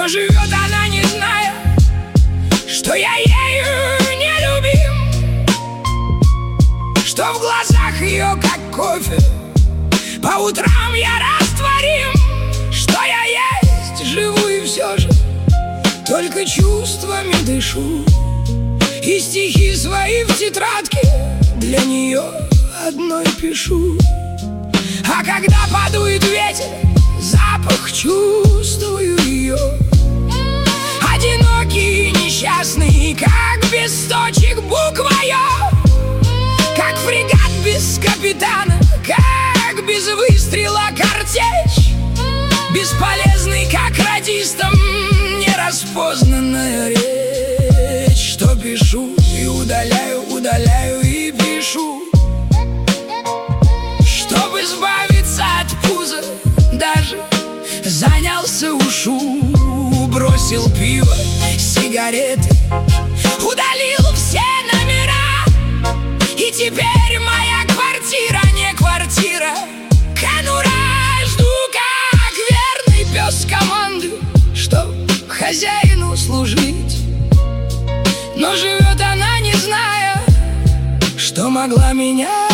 Но живет она, не зная, что я ею не любим, что в глазах ее как кофе по утрам я растворим, что я есть, живу и все же только чувствами дышу, и стихи свои в тетрадке для нее одной пишу. А когда подует ветер, запах чувствую ее, одинокий и несчастный, как без точек буква «Ё», как фрегат без капитана, как без выстрела картечь, бесполезный, как радистом нераспознанная речь. Что пишу и удаляю, удаляю и пишу, чтобы избавиться от пуза, даже занялся ушу. Бросил пиво, сигареты, удалил все номера, и теперь моя квартира не квартира. Конура жду, как верный пес команды, чтоб хозяину служить. Но живет она, не зная, что могла меня